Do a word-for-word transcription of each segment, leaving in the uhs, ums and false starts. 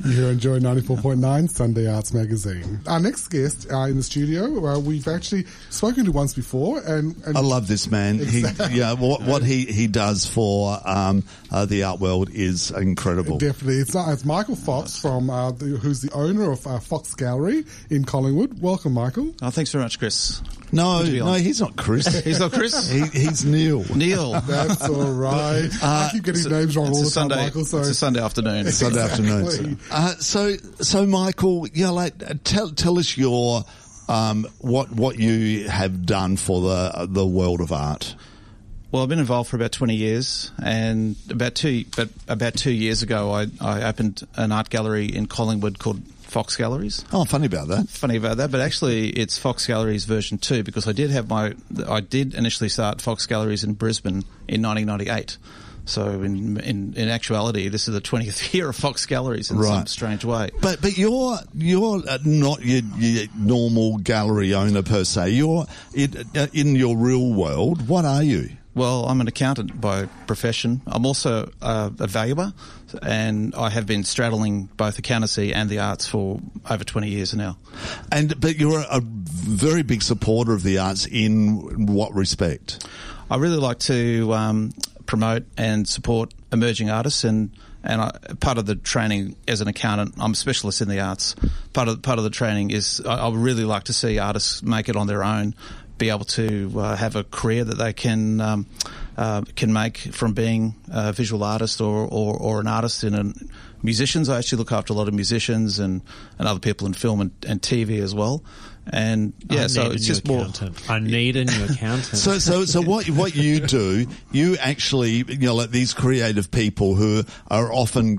You're enjoying ninety-four point nine Sunday Arts Magazine. Our next guest uh, in the studio, uh, we've actually spoken to once before. and, and I love this man. Exactly. He, yeah, what, what he, he does for um, uh, the art world is incredible. Definitely. It's, not, it's Michael Fox, from uh, the, who's the owner of uh, Fox Gallery in Collingwood. Welcome, Michael. Oh, thanks very much, Chris. No, no, he's not Chris. He's not Chris? he, he's Neil. Neil. That's all right. Uh, I keep getting names wrong all the Sunday, time, Michael. So. It's a Sunday afternoon. Sunday afternoon. Uh, so, so Michael, yeah, like, tell tell us your um, what what you have done for the the world of art. Well, I've been involved for about twenty years, and about two but about two years ago, I, I opened an art gallery in Collingwood called Fox Galleries. Oh, funny about that. Funny about that, but actually it's Fox Galleries version two, because I did have my, I did initially start Fox Galleries in Brisbane in nineteen ninety-eight. So in in, in actuality, this is the twentieth year of Fox Galleries in right. some strange way. But but you're you're not your, your normal gallery owner per se. You're in, in your real world. What are you? Well, I'm an accountant by profession. I'm also uh, a valuer, and I have been straddling both accountancy and the arts for over twenty years now. And but you're a very big supporter of the arts in what respect? I really like to um, promote and support emerging artists, and and I, part of the training as an accountant, I'm a specialist in the arts. Part of part of the training is I, I would really like to see artists make it on their own, be able to uh, have a career that they can um, uh, can make from being a visual artist or, or, or an artist in a, musicians. I actually look after a lot of musicians and, and other people in film and, and T V as well. And yeah, I so it's just accountant. more. I need a new accountant. So, so, so what what you do? You actually, you know, like these creative people who are often,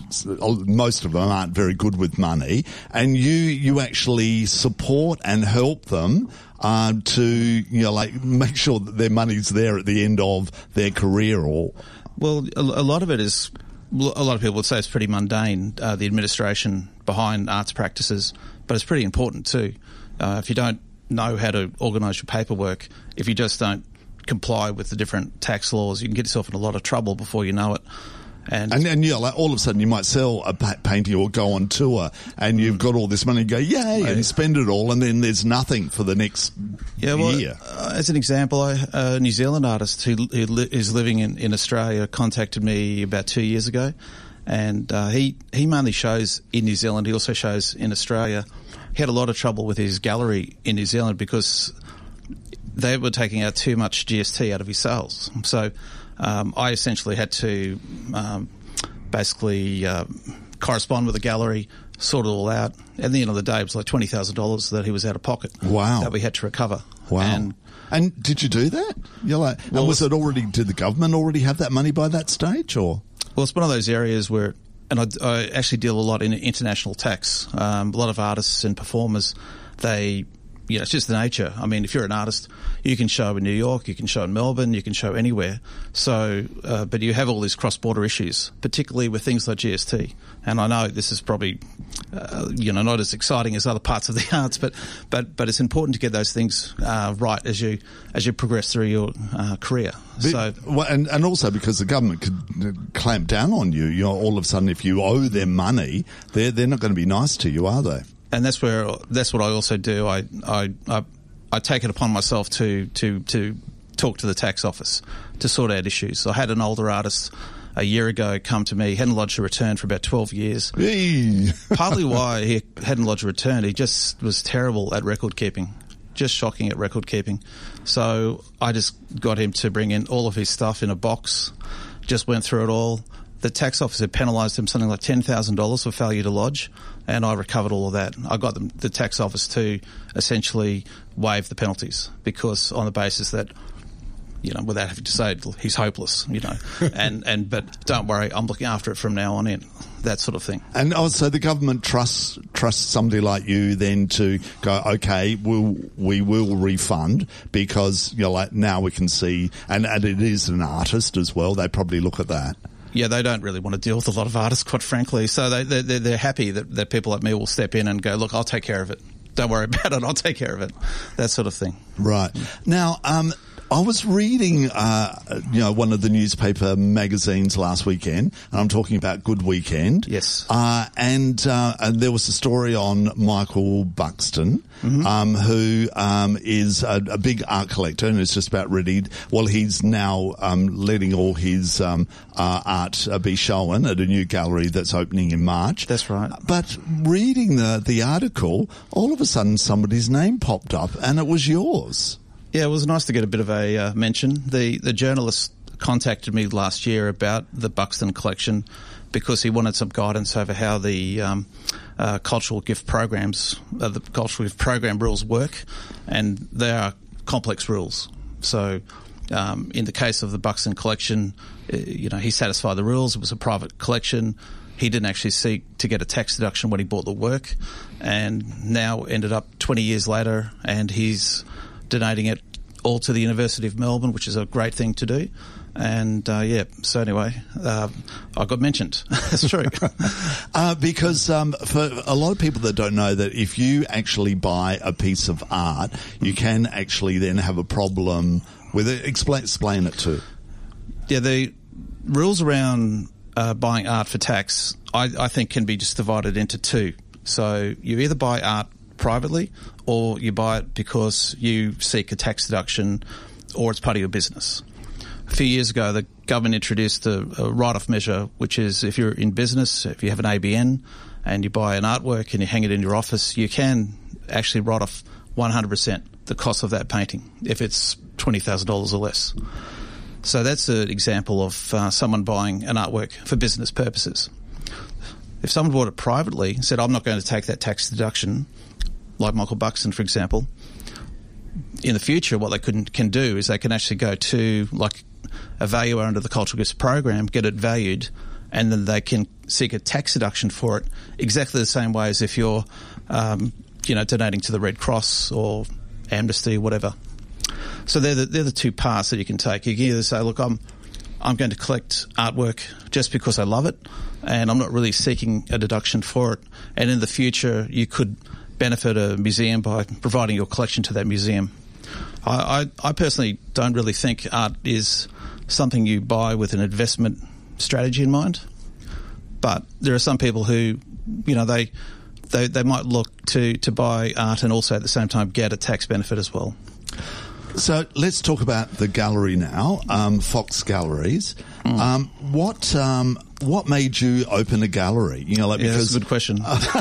most of them aren't very good with money, and you you actually support and help them. Um, to, you know, like make sure that their money's there at the end of their career, or well, a, a lot of it is. A lot of people would say it's pretty mundane, uh, the administration behind arts practices, but it's pretty important too. Uh, if you don't know how to organise your paperwork, if you just don't comply with the different tax laws, you can get yourself in a lot of trouble before you know it. And, and, and yeah, like all of a sudden you might sell a painting or go on tour and you've got all this money and go, yay, and spend it all, and then there's nothing for the next yeah, well, year. Uh, as an example, I, a New Zealand artist who, who li- is living in, in Australia contacted me about two years ago, and uh, he, he mainly shows in New Zealand. He also shows in Australia. He had a lot of trouble with his gallery in New Zealand because they were taking out too much G S T out of his sales. So Um, I essentially had to um, basically uh, correspond with the gallery, sort it all out. At the end of the day, it was like twenty thousand dollars that he was out of pocket. Wow. That we had to recover. Wow. And, and did you do that? You're like, well, and was it already, did the government already have that money by that stage, or? Well, it's one of those areas where, and I, I actually deal a lot in international tax. Um, a lot of artists and performers, they... You know, it's just the nature. I mean, if you're an artist, you can show in New York, you can show in Melbourne, you can show anywhere. So, uh, but you have all these cross-border issues, particularly with things like G S T. And I know this is probably, uh, you know, not as exciting as other parts of the arts, but but but it's important to get those things uh, right as you as you progress through your uh, career. But, so, well, and and also because the government could clamp down on you. You know, all of a sudden, if you owe them money, they're they're not going to be nice to you, are they? And that's where that's what I also do. I I I, I take it upon myself to, to to talk to the tax office to sort out issues. I had an older artist a year ago come to me, hadn't lodged a return for about twelve years. Hey. Partly why he hadn't lodged a return, he just was terrible at record keeping, just shocking at record keeping. So I just got him to bring in all of his stuff in a box, just went through it all. The tax office had penalised him something like ten thousand dollars for failure to lodge, and I recovered all of that. I got them, the tax office to essentially waive the penalties because on the basis that, you know, without having to say it, he's hopeless, you know. and, and but don't worry, I'm looking after it from now on in, that sort of thing. And also the government trusts trusts somebody like you then to go, okay, we'll, we will refund because, you know, like now we can see, and, and it is an artist as well, they probably look at that. Yeah, they don't really want to deal with a lot of artists, quite frankly. So they, they're, they're happy that, that people like me will step in and go, look, I'll take care of it. Don't worry about it. I'll take care of it. That sort of thing. Right. Now, um, I was reading, uh, you know, one of the newspaper magazines last weekend, and I'm talking about Good Weekend. Yes. Uh, and, uh, and there was a story on Michael Buxton, mm-hmm. um, who, um, is a, a big art collector and is just about ready. Well, he's now, um, letting all his, um, uh, art uh, be shown at a new gallery that's opening in March. That's right. But reading the, the article, all of a sudden somebody's name popped up and it was yours. Yeah, it was nice to get a bit of a uh, mention. The the journalist contacted me last year about the Buxton collection because he wanted some guidance over how the um, uh, cultural gift programs, uh, the cultural gift program rules work, and they are complex rules. So, um, in the case of the Buxton collection, uh, you know, he satisfied the rules. It was a private collection. He didn't actually seek to get a tax deduction when he bought the work, and now ended up twenty years later, and he's donating it all to the University of Melbourne, which is a great thing to do. And, uh, yeah, so anyway, uh, I got mentioned. That's true. uh, because um, for a lot of people that don't know that if you actually buy a piece of art, you can actually then have a problem with it. Explain, explain it too. Yeah, the rules around uh, buying art for tax, I, I think, can be just divided into two. So you either buy art privately or you buy it because you seek a tax deduction or it's part of your business. A few years ago, the government introduced a, a write-off measure, which is if you're in business, if you have an A B N and you buy an artwork and you hang it in your office, you can actually write off one hundred percent the cost of that painting if it's twenty thousand dollars or less. So that's an example of uh, someone buying an artwork for business purposes. If someone bought it privately and said, I'm not going to take that tax deduction, like Michael Buxton, for example, in the future what they can, can do is they can actually go to like a valuer under the Cultural Gifts program, get it valued, and then they can seek a tax deduction for it exactly the same way as if you're, um, you know, donating to the Red Cross or Amnesty, whatever. So they're the, they're the two paths that you can take. You can either say, look, I'm I'm going to collect artwork just because I love it, and I'm not really seeking a deduction for it. And in the future, you could benefit a museum by providing your collection to that museum. I, I, I personally don't really think art is something you buy with an investment strategy in mind, but there are some people who, you know, they they, they might look to, to buy art and also at the same time get a tax benefit as well. So let's talk about the gallery now, um, Fox Galleries. Mm. Um, what um, what made you open a gallery? You know, like yeah, because that's a good question.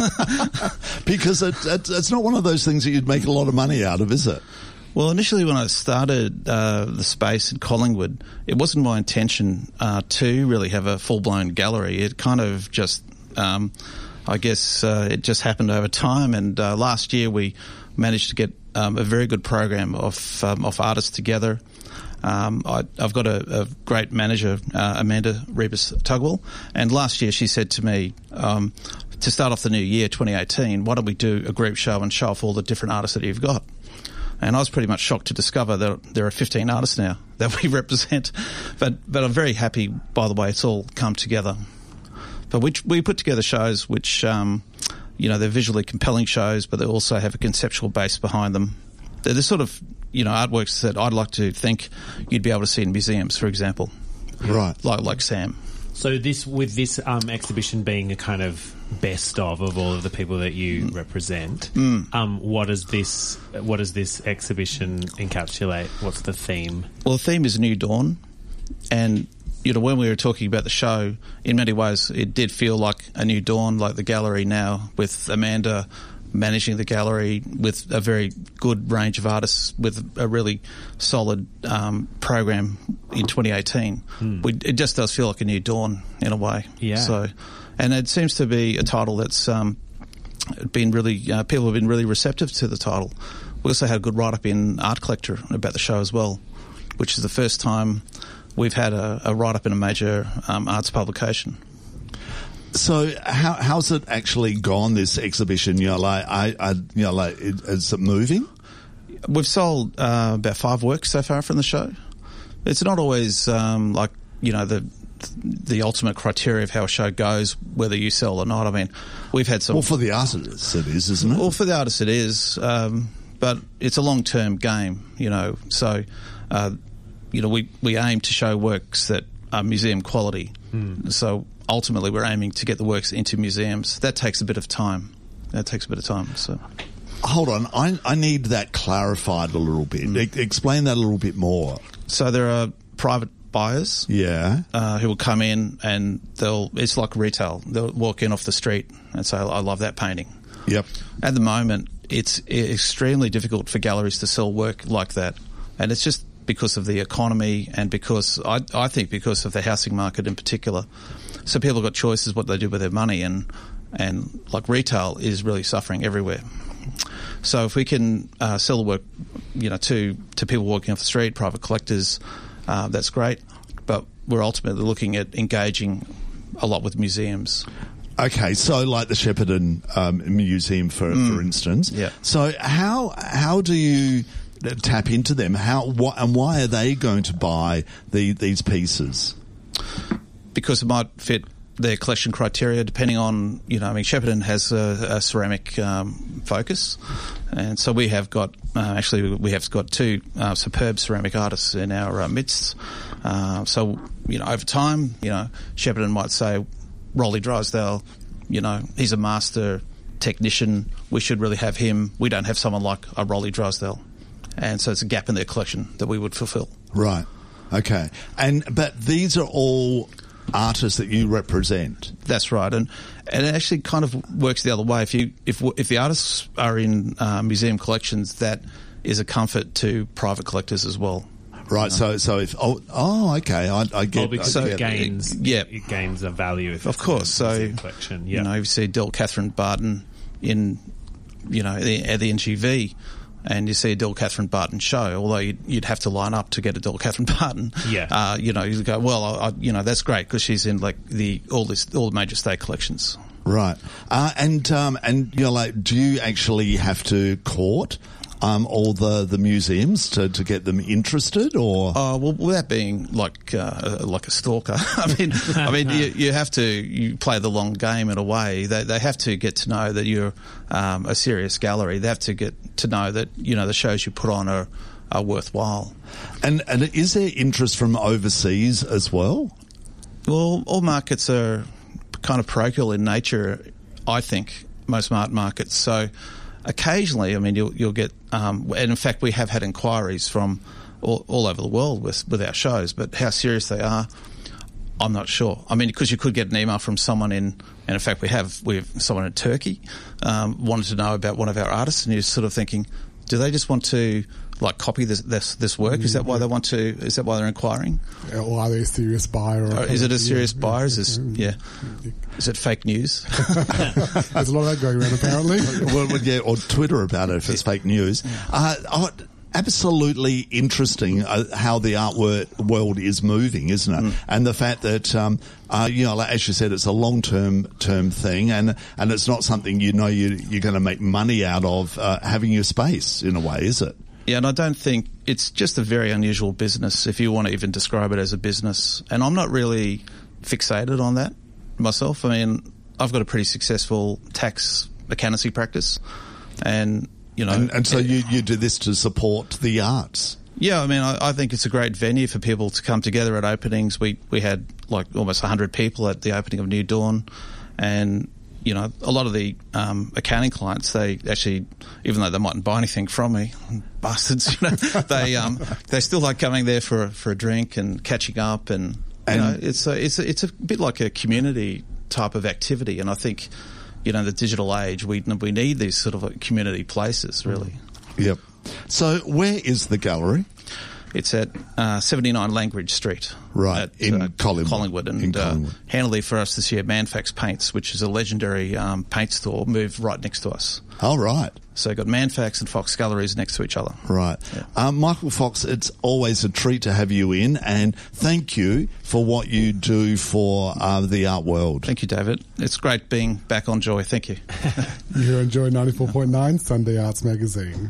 because it, it, it's not one of those things that you'd make a lot of money out of, is it? Well, initially when I started uh, the space in Collingwood, it wasn't my intention uh, to really have a full-blown gallery. It kind of just, um, I guess, uh, it just happened over time. And uh, last year we managed to get um, a very good program of um, of artists together. Um, I, I've got a, a great manager, uh, Amanda Rebus-Tugwell, and last year she said to me, um, to start off the new year, twenty eighteen, why don't we do a group show and show off all the different artists that you've got? And I was pretty much shocked to discover that there are fifteen artists now that we represent. But but I'm very happy, by the way, it's all come together. But we, we put together shows which, um, you know, they're visually compelling shows, but they also have a conceptual base behind them. They're the sort of, you know, artworks that I'd like to think you'd be able to see in museums, for example. Right. Like, like Sam. So this, with this um, exhibition being a kind of best of of all of the people that you mm. represent, mm. um, what does this what does this exhibition encapsulate? What's the theme? Well, the theme is New Dawn, and you know, when we were talking about the show, in many ways it did feel like a new dawn, like the gallery now, with Amanda managing the gallery with a very good range of artists with a really solid um, program in twenty eighteen. Mm. We, it just does feel like a new dawn in a way. Yeah. So, and it seems to be a title that's um, been really, uh, people have been really receptive to the title. We also had a good write-up in Art Collector about the show as well, which is the first time we've had a, a write-up in a major um, arts publication. So how how's it actually gone, this exhibition? You know, like I, I you know, like it, is it moving? We've sold uh, about five works so far from the show. It's not always um, like, you know, the the ultimate criteria of how a show goes, whether you sell or not. I mean, we've had some. Well, for the artists it is, isn't it? Well, for the artists it is, um, but it's a long term game, you know. So uh, you know, we, we aim to show works that are museum quality. Mm. So ultimately we're aiming to get the works into museums. That takes a bit of time. That takes a bit of time, so... Hold on, I, I need that clarified a little bit. Mm. E- explain that a little bit more. So there are private buyers, yeah, uh, who will come in and they'll. It's like retail. They'll walk in off the street and say, "I love that painting." Yep. At the moment, it's extremely difficult for galleries to sell work like that, and it's just because of the economy and because I, I think because of the housing market in particular. So people have got choices what they do with their money, and and like retail is really suffering everywhere. So if we can uh, sell the work, you know, to, to people walking off the street, private collectors, uh, that's great. But we're ultimately looking at engaging a lot with museums. Okay, so like the Shepparton um, Museum, for mm. for instance. Yeah. So how how do you tap into them? How wh- and why are they going to buy the these pieces? Because it might fit their collection criteria, depending on, you know, I mean, Shepparton has a, a ceramic um, focus, and so we have got, uh, actually, we have got two uh, superb ceramic artists in our uh, midst. Uh, so, you know, over time, you know, Shepparton might say, Rolly Drysdale, you know, he's a master technician, we should really have him. We don't have someone like a Rolly Drysdale. And so it's a gap in their collection that we would fulfil. Right. Okay. And, but these are all artists that you represent. That's right, and and it actually kind of works the other way. If you if if the artists are in uh, museum collections, that is a comfort to private collectors as well. Right. You know? So so if oh oh okay, I, I get. Well, because I it get gains it, yeah. it gains a value. If of it's course, so collection. Yeah. You know, you see Del Catherine Barton in, you know, the, at the N G V. And you see a Del Catherine Barton show, although you'd, you'd have to line up to get a Del Catherine Barton. Yeah. Uh, you know, you go, well, I, you know, that's great because she's in like the all this all the major state collections. Right. Uh, and um, and you know, like, do you actually have to court um, all the, the museums to, to get them interested, or? Oh uh, well, without being like uh, like a stalker, I mean, I mean, you, you have to you play the long game in a way. They they have to get to know that you're um, a serious gallery. They have to get to know that, you know, the shows you put on are are worthwhile. And and is there interest from overseas as well? Well, all markets are kind of parochial in nature, I think, most art markets. So occasionally, I mean, you'll, you'll get, um, and in fact, we have had inquiries from all, all over the world with, with our shows, but how serious they are, I'm not sure. I mean, because you could get an email from someone in, and in fact, we have we have someone in Turkey um, wanted to know about one of our artists, and you're sort of thinking, do they just want to like copy this this, this work? Is that why they want to? Is that why they're inquiring? Or are they a serious buyer? Or or is it a serious yeah, buyer? Is this, yeah? Is it fake news? There's a lot of that going around, apparently. well, yeah, or Twitter about it if it's fake news. Uh, oh, absolutely interesting uh, how the art wor- world is moving, isn't it? Mm. And the fact that, um, uh, you know, like, as you said, it's a long-term term thing, and and it's not something you know you, you're going to make money out of uh, having your space in a way, is it? Yeah, and I don't think it's just a very unusual business, if you want to even describe it as a business. And I'm not really fixated on that myself. I mean, I've got a pretty successful tax accountancy practice, and you know, and, and so you, you do this to support the arts. Yeah, I mean, I, I think it's a great venue for people to come together at openings. We we had like almost one hundred people at the opening of New Dawn, and you know, a lot of the um, accounting clients, they actually, even though they mightn't buy anything from me, bastards, you know, they um, they still like coming there for for a drink and catching up, and you and know, it's a, it's a, it's a bit like a community type of activity, and I think, you know, the digital age, we we need these sort of community places, really. Yep. So where is the gallery? It's at uh, seventy-nine Langridge Street. Right, at, in uh, Collingwood. Collingwood. And in Collingwood. Uh, handily for us this year, Manfax Paints, which is a legendary um, paint store, moved right next to us. Oh, right. So you've got Manfax and Fox Galleries next to each other. Right. Yeah. Um, Michael Fox, it's always a treat to have you in, and thank you for what you do for uh, the art world. Thank you, David. It's great being back on Joy. Thank you. You're enjoying ninety-four point nine Sunday Arts Magazine.